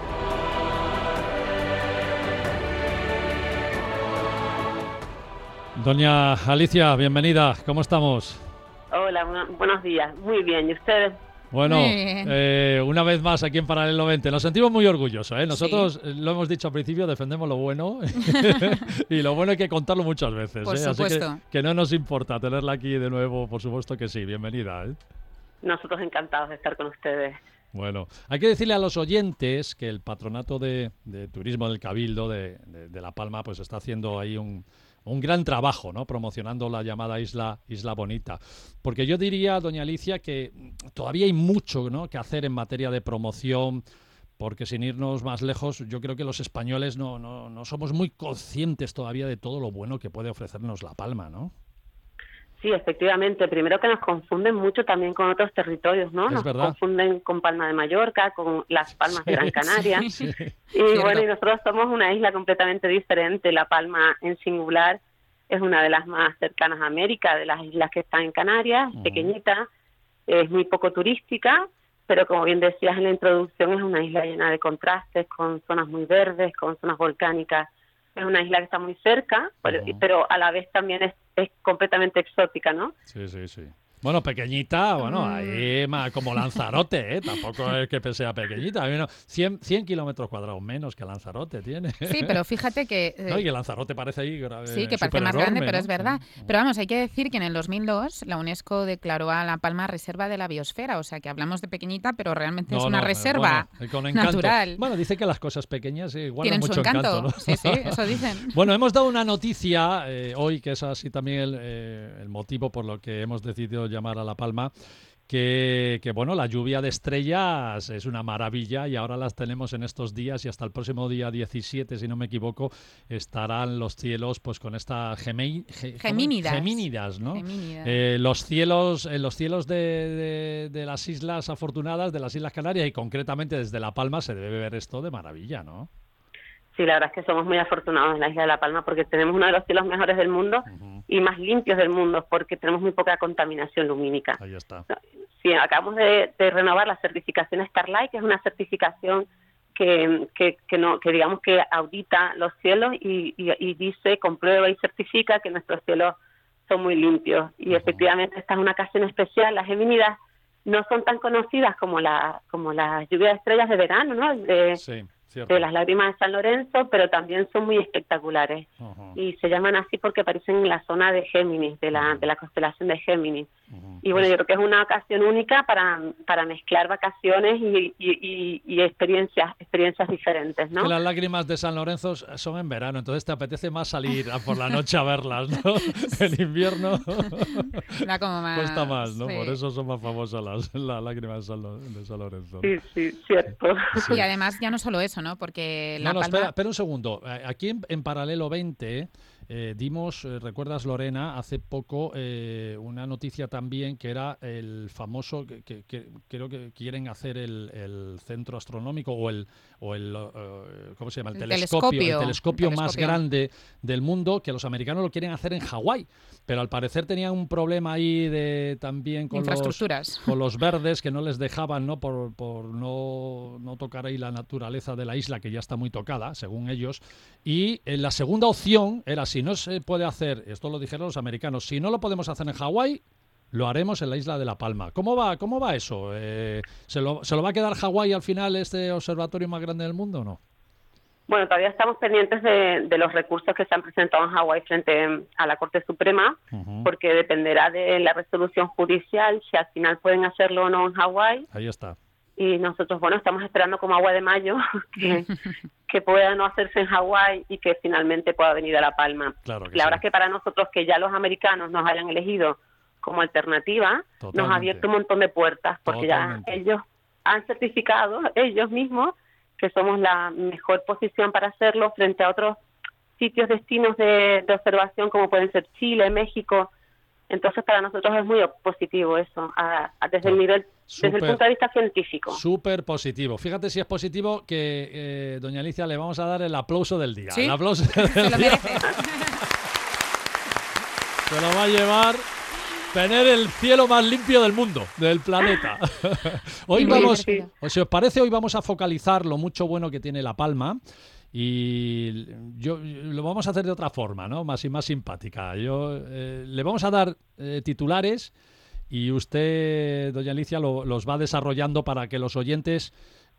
Doña Alicia, bienvenida. ¿Cómo estamos? Hola, buenos días. Muy bien. ¿Y ustedes? Bueno, Muy bien. una vez más aquí en Paralelo 20. Nos sentimos muy orgullosos, ¿eh? Nosotros, lo hemos dicho al principio, defendemos lo bueno y lo bueno hay que contarlo muchas veces. Por Así supuesto. que no nos importa tenerla aquí de nuevo, por supuesto que sí. Bienvenida, ¿eh? Nosotros encantados de estar con ustedes. Bueno, hay que decirle a los oyentes que el Patronato de Turismo del Cabildo de La Palma pues está haciendo ahí un gran trabajo, ¿no? Promocionando la llamada Isla Bonita. Porque yo diría, doña Alicia, que todavía hay mucho, ¿no?, que hacer en materia de promoción, porque sin irnos más lejos, yo creo que los españoles no somos muy conscientes todavía de todo lo bueno que puede ofrecernos La Palma, ¿no? Sí, efectivamente. Primero que nos confunden mucho también con otros territorios, ¿no? Es Nos verdad. confunden con Palma de Mallorca, con Las Palmas de Gran Canaria. Sí. Y Cierto. bueno, y nosotros somos una isla completamente diferente. La Palma en singular es una de las más cercanas a América, de las islas que están en Canarias, pequeñita, es muy poco turística, pero como bien decías en la introducción, es una isla llena de contrastes, con zonas muy verdes, con zonas volcánicas. Es una isla que está muy cerca, pero a la vez también es completamente exótica, ¿no? Sí. Bueno, pequeñita, bueno, ahí como Lanzarote, ¿eh? Tampoco es que sea pequeñita. 100 kilómetros cuadrados menos que Lanzarote tiene. Sí, pero fíjate que... No, y que Lanzarote parece ahí sí, que parece más grande, pero es verdad. Pero vamos, hay que decir que en el 2002 la UNESCO declaró a La Palma reserva de la biosfera, o sea que hablamos de pequeñita, pero realmente es una reserva con encanto. natural. Bueno, dice que las cosas pequeñas guardan Tienen mucho su encanto. ¿no? Sí, eso dicen. Bueno, hemos dado una noticia hoy, que es así también el motivo por lo que hemos decidido llamar a La Palma, que bueno, la lluvia de estrellas es una maravilla y ahora las tenemos en estos días y hasta el próximo día 17, si no me equivoco, estarán los cielos pues con esta gemínidas, ¿no? Gemínidas. Los cielos de las Islas Afortunadas, de las Islas Canarias y concretamente desde La Palma se debe ver esto de maravilla, ¿no? Sí, la verdad es que somos muy afortunados en la isla de La Palma porque tenemos uno de los cielos mejores del mundo y más limpios del mundo porque tenemos muy poca contaminación lumínica. Ahí está. Sí, acabamos de renovar la certificación Starlight, que es una certificación que digamos que audita los cielos y dice, comprueba y certifica que nuestros cielos son muy limpios. Y efectivamente esta es una ocasión especial. Las gemínidas no son tan conocidas como las lluvias de estrellas de verano, ¿no? Sí. Cierto. De las lágrimas de San Lorenzo, pero también son muy espectaculares. Y se llaman así porque aparecen en la zona de Géminis, de la constelación de Géminis. Y bueno, yo creo que es una ocasión única para mezclar vacaciones y experiencias diferentes, ¿no? Que las lágrimas de San Lorenzo son en verano, entonces te apetece más salir por la noche a verlas, ¿no? En invierno Da como más, cuesta más, ¿no? sí. Por eso son más famosas las lágrimas de San Lorenzo. Sí, cierto. Y además ya no solo eso, ¿no? Porque La No, Palma... espera un segundo. Aquí en Paralelo 20 dimos, ¿recuerdas, Lorena? Hace poco una noticia también que era el famoso, que creo que quieren hacer el centro astronómico o el ¿cómo se llama? El telescopio más grande del mundo, que los americanos lo quieren hacer en Hawái. Pero al parecer tenían un problema ahí también con infraestructuras. con los verdes que no les dejaban, ¿no? Por no tocar ahí la naturaleza de la isla, que ya está muy tocada, según ellos. Y la segunda opción era, si no se puede hacer, esto lo dijeron los americanos, si no lo podemos hacer en Hawái, lo haremos en la isla de La Palma. ¿Cómo va eso? ¿Se lo va a quedar Hawái al final, este observatorio más grande del mundo o no? Bueno, todavía estamos pendientes de los recursos que se han presentado en Hawái frente a la Corte Suprema, porque dependerá de la resolución judicial si al final pueden hacerlo o no en Hawái. Ahí está. Y nosotros, bueno, estamos esperando como agua de mayo que pueda no hacerse en Hawái y que finalmente pueda venir a La Palma. Claro que la sí. verdad es que para nosotros, que ya los americanos nos hayan elegido como alternativa, Totalmente. nos ha abierto un montón de puertas, porque Totalmente. ya ellos han certificado, ellos mismos, que somos la mejor posición para hacerlo frente a otros sitios, destinos de observación como pueden ser Chile, México. Entonces para nosotros es muy positivo eso, desde el punto de vista científico. Súper positivo. Fíjate si es positivo que doña Alicia le vamos a dar el aplauso del día. ¿Sí? El aplauso Se lo merece. Se lo va a llevar tener el cielo más limpio del mundo, del planeta. Hoy vamos, o si os parece, hoy vamos a focalizar lo mucho bueno que tiene La Palma. Y lo vamos a hacer de otra forma, ¿no? Más simpática. Le vamos a dar titulares y usted, doña Alicia, los va desarrollando para que los oyentes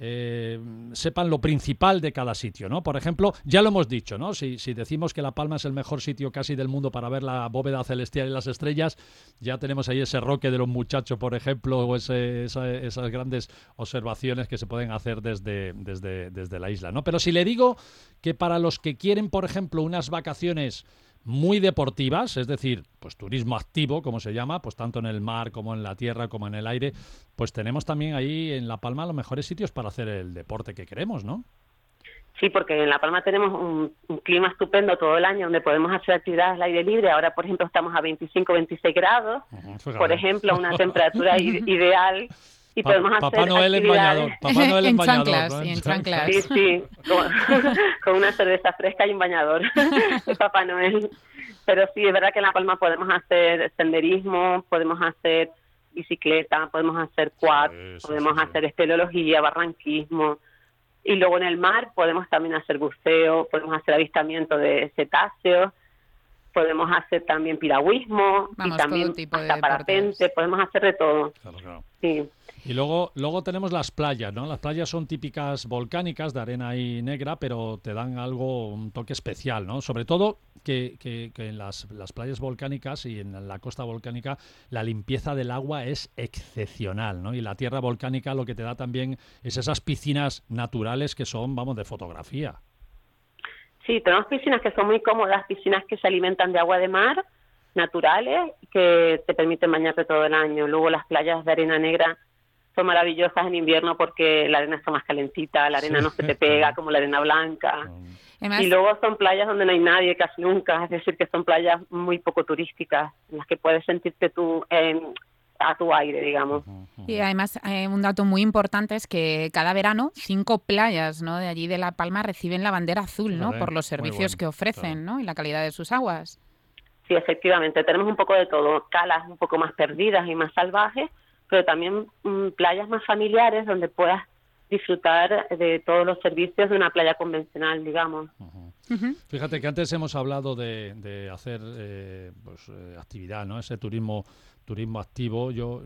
sepan lo principal de cada sitio, ¿no? Por ejemplo, ya lo hemos dicho, ¿no? Si decimos que La Palma es el mejor sitio casi del mundo para ver la bóveda celestial y las estrellas, ya tenemos ahí ese Roque de los Muchachos, por ejemplo, o esas grandes observaciones que se pueden hacer desde la isla, ¿no? Pero si le digo que para los que quieren, por ejemplo, unas vacaciones muy deportivas, es decir, pues turismo activo, como se llama, pues tanto en el mar como en la tierra como en el aire, pues tenemos también ahí en La Palma los mejores sitios para hacer el deporte que queremos, ¿no? Sí, porque en La Palma tenemos un clima estupendo todo el año donde podemos hacer actividades al aire libre. Ahora, por ejemplo, estamos a 25, 26 grados, por ejemplo, una temperatura ideal. Y podemos hacer Papá Noel en bañador. Papá Noel en bañador, chanclas, ¿no? y en chanclas. Sí, con una cerveza fresca y un bañador de Papá Noel. Pero sí, es verdad que en La Palma podemos hacer senderismo, podemos hacer bicicleta, podemos hacer quad, podemos hacer espeleología, barranquismo. Y luego en el mar podemos también hacer buceo, podemos hacer avistamiento de cetáceos, podemos hacer también piragüismo, Vamos, y también todo tipo de hasta parapente, podemos hacer de todo. Claro. Sí. Y luego tenemos las playas, ¿no? Las playas son típicas volcánicas, de arena y negra, pero te dan un toque especial, ¿no? Sobre todo que en las playas volcánicas y en la costa volcánica la limpieza del agua es excepcional, ¿no? Y la tierra volcánica lo que te da también es esas piscinas naturales que son, vamos, de fotografía. Sí, tenemos piscinas que son muy cómodas, piscinas que se alimentan de agua de mar, naturales que te permiten bañarte todo el año. Luego las playas de arena negra son maravillosas en invierno porque la arena está más calentita, la arena no se te pega como la arena blanca. Además, Y luego son playas donde no hay nadie casi nunca, es decir, que son playas muy poco turísticas, en las que puedes sentirte tú a tu aire, digamos. y además un dato muy importante es que cada verano 5 playas, ¿no?, de allí de La Palma reciben la bandera azul, ¿no?, Fíjate, por los muy servicios bueno, que ofrecen, ¿no?, y la calidad de sus aguas. Sí, efectivamente, tenemos un poco de todo, calas un poco más perdidas y más salvajes, pero también playas más familiares donde puedas disfrutar de todos los servicios de una playa convencional, digamos. Ujú. Fíjate que antes hemos hablado de hacer actividad, ¿no? Ese turismo activo. Yo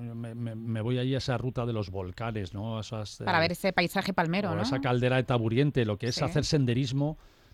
me voy ahí a esa ruta de los volcanes, ¿no? Para ver ese paisaje palmero, o ¿no? esa caldera de Taburiente, lo que es Sí. hacer senderismo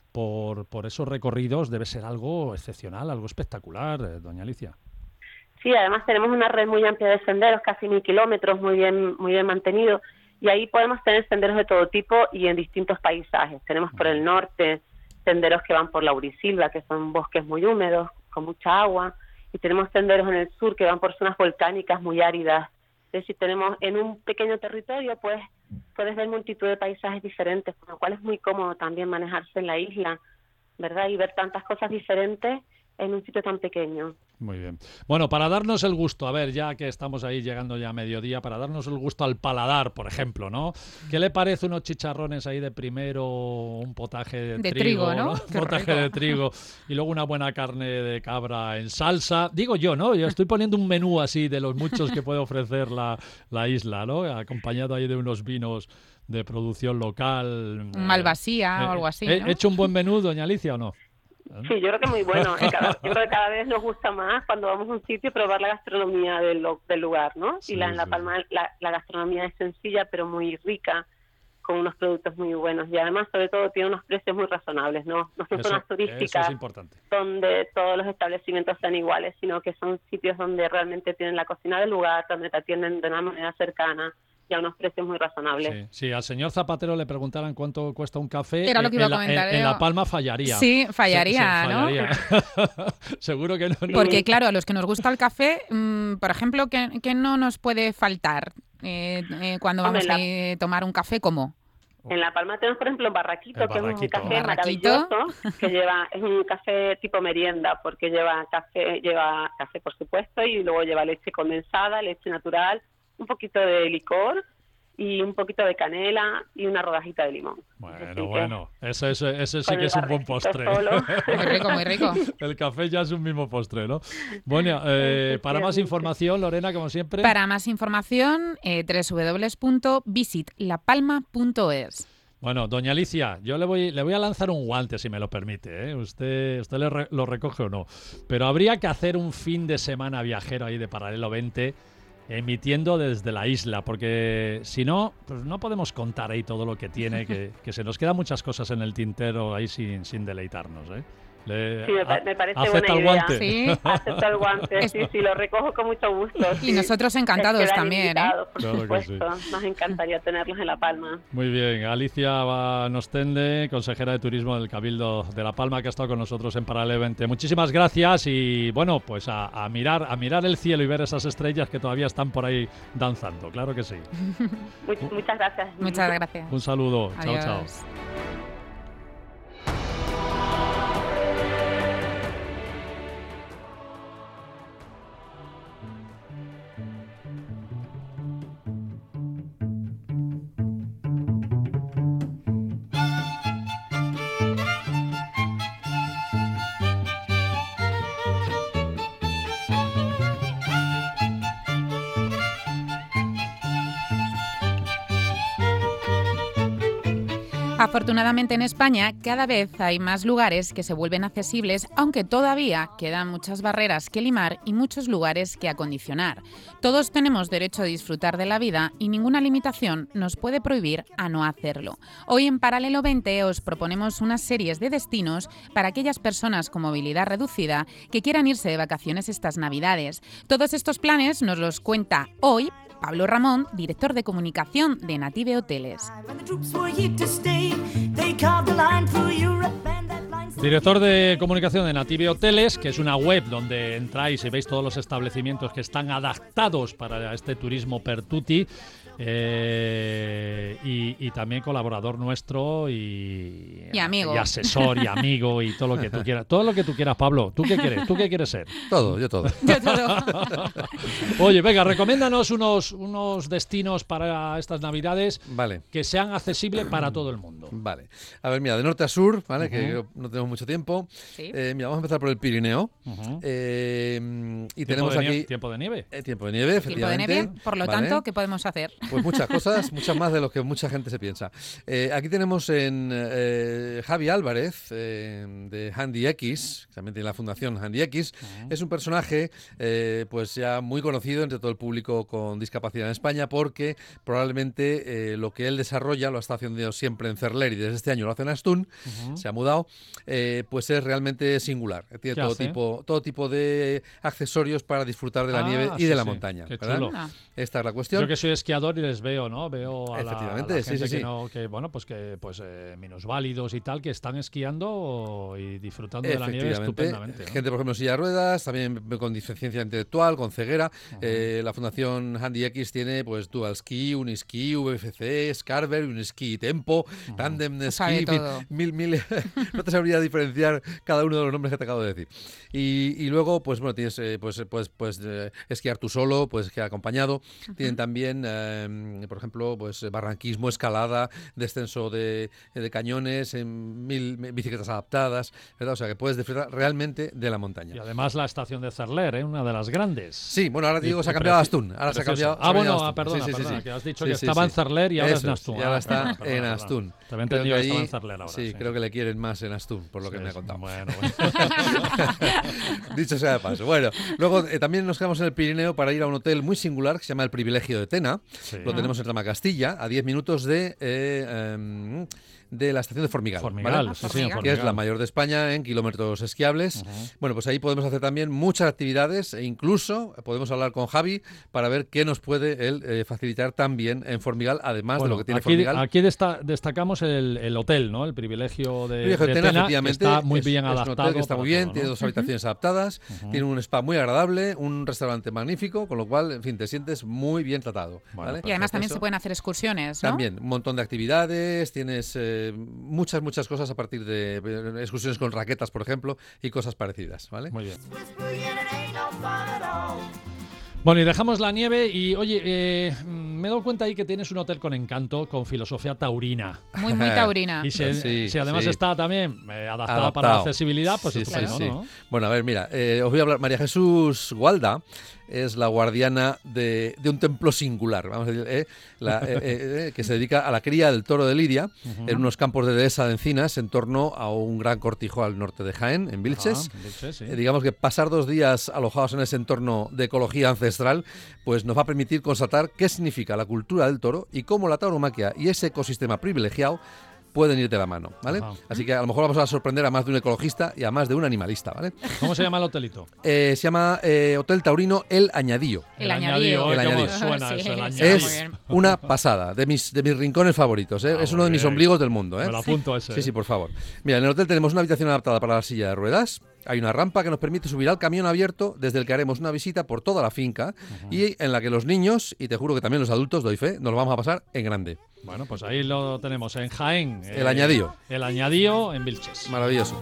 por esos recorridos debe ser algo excepcional, algo espectacular, doña Alicia. Sí, además tenemos una red muy amplia de senderos, casi 1000 kilómetros, muy bien mantenido, y ahí podemos tener senderos de todo tipo y en distintos paisajes. Tenemos por el norte senderos que van por Laurisilva, que son bosques muy húmedos, con mucha agua, y tenemos senderos en el sur que van por zonas volcánicas muy áridas. Es decir, tenemos en un pequeño territorio, pues puedes ver multitud de paisajes diferentes, con lo cual es muy cómodo también manejarse en la isla, ¿verdad? Y ver tantas cosas diferentes en un sitio tan pequeño. Muy bien. Bueno, para darnos el gusto, a ver, ya que estamos ahí llegando ya a mediodía, para darnos el gusto al paladar, por ejemplo, ¿no? ¿Qué le parece unos chicharrones ahí de primero, un potaje de trigo, ¿no? Un Qué potaje rico. de trigo y luego una buena carne de cabra en salsa? Digo yo, ¿no? Yo estoy poniendo un menú así de los muchos que puede ofrecer la isla, ¿no? Acompañado ahí de unos vinos de producción local. Malvasía o algo así, ¿no? ¿He hecho un buen menú, doña Alicia, o no? Sí, yo creo que muy bueno. Yo creo que cada vez nos gusta más cuando vamos a un sitio probar la gastronomía del lugar, ¿no? Sí, y en La sí. Palma la gastronomía es sencilla pero muy rica, con unos productos muy buenos y además sobre todo tiene unos precios muy razonables, ¿no? No son zonas Eso turísticas es importante. donde todos los establecimientos sean iguales, sino que son sitios donde realmente tienen la cocina del lugar, donde te atienden de una manera cercana y a unos precios muy razonables. Sí, si al señor Zapatero le preguntaran cuánto cuesta un café, Era lo que iba a en la- comentar en yo. La Palma fallaría. Sí, fallaría, ¿no? fallaría. Seguro que no. Porque claro, a los que nos gusta el café, por ejemplo, ¿qué no nos puede faltar cuando Hombre, vamos a tomar un café? ¿Cómo? En La Palma tenemos, por ejemplo, Barraquito, El que es un Barraquito. café Barraquito. maravilloso, que es un café tipo merienda, porque lleva café, por supuesto, y luego lleva leche condensada, leche natural, un poquito de licor y un poquito de canela y una rodajita de limón. Así que Bueno, ese sí con que el es un buen Barraquito postre. solo. Muy rico, muy rico. El café ya es un mismo postre, ¿no? Bueno, para más información, Lorena, como siempre. Para más información, www.visitlapalma.es. Bueno, doña Alicia, yo le voy a lanzar un guante, si me lo permite, ¿eh? Usted lo recoge o no. Pero habría que hacer un fin de semana viajero ahí de Paralelo 20, emitiendo desde la isla, porque si no, pues no podemos contar ahí todo lo que tiene, que se nos quedan muchas cosas en el tintero ahí sin deleitarnos, ¿eh? Sí, me parece ¿acepta buena el idea. guante? Sí. Acepto el guante, sí, lo recojo con mucho gusto. Y nosotros encantados Quedan también, ¿eh? invitados, por Claro que sí. supuesto. Nos encantaría tenerlos en La Palma. Muy bien, Alicia Nostende, consejera de Turismo del Cabildo de La Palma, que ha estado con nosotros en Paralelo 20. Muchísimas gracias y bueno, pues a mirar el cielo y ver esas estrellas que todavía están por ahí danzando, claro que sí. Muchas gracias. Muchas gracias. Un saludo, Adiós. chao. Afortunadamente en España cada vez hay más lugares que se vuelven accesibles, aunque todavía quedan muchas barreras que limar y muchos lugares que acondicionar. Todos tenemos derecho a disfrutar de la vida y ninguna limitación nos puede prohibir a no hacerlo. Hoy en Paralelo 20 os proponemos unas series de destinos para aquellas personas con movilidad reducida que quieran irse de vacaciones estas Navidades. Todos estos planes nos los cuenta hoy Pablo Ramón, director de comunicación de Native Hoteles. When the troops were here to stay, they carved a line through Europe and that line Director de comunicación de Native Hoteles, que es una web donde entráis y veis todos los establecimientos que están adaptados para este turismo per tutti. Y también colaborador nuestro y amigo. Y asesor y amigo y todo lo que tú quieras. Todo lo que tú quieras, Pablo. ¿Tú qué quieres? ¿Tú qué quieres ser? Todo, yo todo. Oye, venga, recomiéndanos unos destinos para estas Navidades Vale. que sean accesibles para todo el mundo. Vale. A ver, mira, de norte a sur, ¿vale? Que no tenemos mucho tiempo. Sí. Mira, vamos a empezar por el Pirineo. Y tenemos aquí... Tiempo de nieve. Tiempo de nieve, efectivamente. Tiempo de nieve, por lo tanto, ¿qué podemos hacer? Pues muchas cosas, muchas más de lo que mucha gente se piensa. Aquí tenemos en Javi Álvarez, de Handy X, que también tiene la fundación Handy X. Es un personaje pues ya muy conocido entre todo el público con discapacidad en España, porque probablemente lo que él desarrolla lo está haciendo siempre en Cerler y desde este año lo hace en Astún, se ha mudado, pues es realmente singular. Tiene todo tipo de accesorios para disfrutar de la nieve y de la montaña. Qué ¿verdad? chulo. Esta es la cuestión. Yo que soy esquiador y les veo, ¿no? Veo a la gente sí. que minusválidos y tal, que están esquiando y disfrutando de la nieve estupendamente, ¿no? Gente, por ejemplo, en silla de ruedas, también con deficiencia intelectual, con ceguera. La Fundación Handy X tiene pues Dual Ski, Uniski, VFC, Scarver, Uniski Tempo, Tandem Ski, mil. No te sabría diferenciar cada uno de los nombres que te acabo de decir. Y luego, pues bueno, tienes esquiar tú solo, puedes esquiar acompañado. Tienen también, por ejemplo, pues barranquismo, escalada, descenso de cañones, en 1000 bicicletas adaptadas, ¿verdad? O sea, que puedes disfrutar realmente de la montaña. Y además la estación de Cerler, una de las grandes. Sí, bueno, ahora te digo, se ha cambiado a Astún. Ahora se ha cambiado. Perdona, que has dicho que estaba en Cerler y ahora es en Astún. Y ahora está en Astún. Te había entendido que estaba en Cerler ahora. Sí, creo que le quieren más en Astún, por lo que me ha contado. Bueno. Dicho sea de paso. Bueno, luego también nos quedamos en el Pirineo para ir a un hotel muy singular que se llama El Privilegio de Tena. Sí. Lo tenemos en Tramacastilla, a 10 minutos de la estación de Formigal. Formigal, ¿vale? Formigal. Que es la mayor de España en kilómetros esquiables. Bueno, pues ahí podemos hacer también muchas actividades e incluso podemos hablar con Javi para ver qué nos puede él facilitar también en Formigal, además de lo que tiene Formigal. Aquí destacamos el hotel, ¿no? El Privilegio de Tena, Tena, que está muy bien adaptado. Es un hotel que está muy bien, todo, ¿no? Tiene 2 habitaciones adaptadas, tiene un spa muy agradable, un restaurante magnífico, con lo cual, en fin, te sientes muy bien tratado. Bueno, ¿vale? Y además también se pueden hacer excursiones, ¿no? También, un montón de actividades, tienes muchas cosas a partir de excursiones con raquetas, por ejemplo, y cosas parecidas, ¿vale? Muy bien. Bueno, y dejamos la nieve y, oye, me he dado cuenta ahí que tienes un hotel con encanto, con filosofía taurina. Muy taurina. Y si además está también adaptada para la accesibilidad, pues estupendo, ¿no? Bueno, a ver, mira, os voy a hablar. María Jesús Gualda es la guardiana de un templo singular, vamos a decir, que se dedica a la cría del toro de Lidia en unos campos de dehesa de encinas en torno a un gran cortijo al norte de Jaén, en Vilches. Digamos que pasar 2 días alojados en ese entorno de ecología ancestral pues nos va a permitir constatar qué significa la cultura del toro y cómo la tauromaquia y ese ecosistema privilegiado pueden ir de la mano, ¿vale? Así que a lo mejor vamos a sorprender a más de un ecologista y a más de un animalista, ¿vale? ¿Cómo se llama el hotelito? Se llama Hotel Taurino El Añadío. El Añadío. El Añadío. Suena eso, el Añadío. Es una pasada, de mis rincones favoritos, ¿eh? Es uno de mis ombligos del mundo, ¿eh? Me lo apunto ese. Sí, por favor. Mira, en el hotel tenemos una habitación adaptada para la silla de ruedas. Hay una rampa que nos permite subir al camión abierto, desde el que haremos una visita por toda la finca y en la que los niños, y te juro que también los adultos, doy fe, nos lo vamos a pasar en grande. Bueno, pues ahí lo tenemos, en Jaén. El Añadío. El Añadío en Vilches. Maravilloso.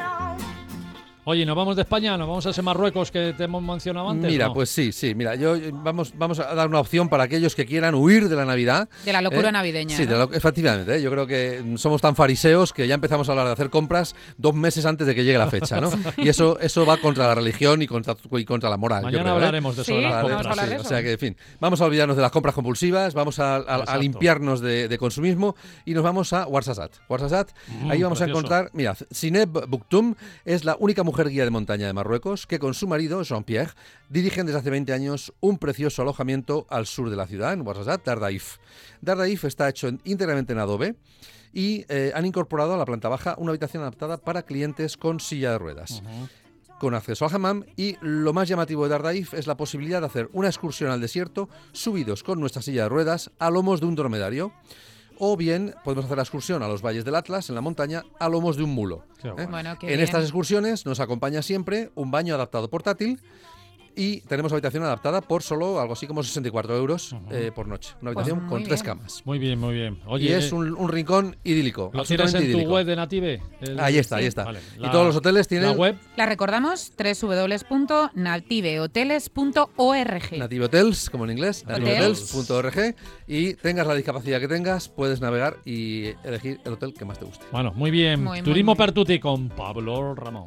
Oye, ¿nos vamos de España? ¿Nos vamos a ese Marruecos que te hemos mencionado antes? Mira, ¿no? pues sí. Mira, vamos a dar una opción para aquellos que quieran huir de la Navidad. De la locura navideña. Sí, ¿no? Efectivamente. Yo creo que somos tan fariseos que ya empezamos a hablar de hacer compras 2 meses antes de que llegue la fecha, ¿no? Y eso va contra la religión y contra la moral. Mañana hablaremos de eso, de las compras. O sea que, en fin, vamos a olvidarnos de las compras compulsivas, vamos a limpiarnos de consumismo y nos vamos a Ouarzazate. Ahí vamos a encontrar, mira, Zineb Bouktoum es la única mujer guía de montaña de Marruecos que con su marido, Jean-Pierre, dirigen desde hace 20 años un precioso alojamiento al sur de la ciudad, en Ouarzazate, Dardaïf. Dardaïf está hecho íntegramente en adobe y han incorporado a la planta baja una habitación adaptada para clientes con silla de ruedas. Con acceso al hammam, y lo más llamativo de Dardaïf es la posibilidad de hacer una excursión al desierto subidos con nuestra silla de ruedas a lomos de un dromedario. o bien podemos hacer la excursión a los valles del Atlas, en la montaña, a lomos de un mulo. Qué guay. Bueno, qué En bien. estas excursiones nos acompaña siempre un baño adaptado portátil y tenemos habitación adaptada por solo algo así como 64 euros por noche. Una habitación muy con 3 bien. camas. Muy bien, muy bien. Oye, Y es un rincón idílico. ¿lo tienes absolutamente en tu idílico. web de Native? Ahí está, ahí está. Vale. Y todos los hoteles tienen La web. La recordamos, www.nativehoteles.org. Native Hotels, como en inglés, Hotels. nativehotels.org, y tengas la discapacidad que tengas, puedes navegar y elegir el hotel que más te guste. Bueno, muy bien. Muy, muy, Turismo muy. Pertuti con Pablo Ramón.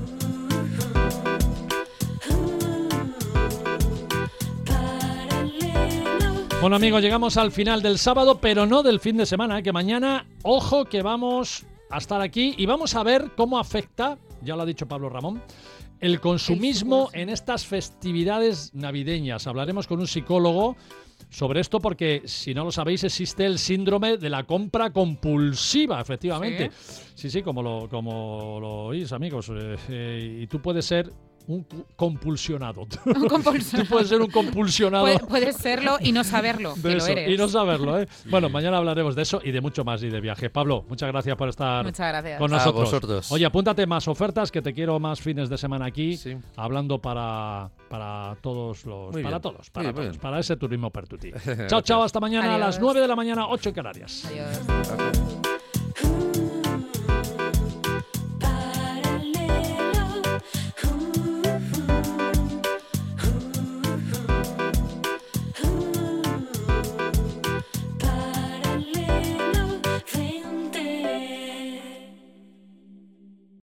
Bueno, amigos, llegamos al final del sábado, pero no del fin de semana, que mañana, ojo, que vamos a estar aquí y vamos a ver cómo afecta, ya lo ha dicho Pablo Ramón, el consumismo en estas festividades navideñas. Hablaremos con un psicólogo sobre esto porque, si no lo sabéis, existe el síndrome de la compra compulsiva, efectivamente. Sí, como lo oís, amigos. Y tú puedes ser un compulsionado. Un compulsionado. Tú puedes ser un compulsionado. Puedes serlo y no saberlo, de que lo eso, eres. y no saberlo, ¿eh? Bueno, mañana hablaremos de eso y de mucho más y de viaje. Pablo, muchas gracias por estar Muchas gracias. con A nosotros. vosotros. Oye, apúntate más ofertas, que te quiero más fines de semana aquí, Sí. hablando para todos los... Muy para bien. todos, Muy bien. para ese turismo Pertuti. Chao, chao, hasta mañana a las Adiós. 9 de la mañana, 8 en Canarias. Adiós. Gracias.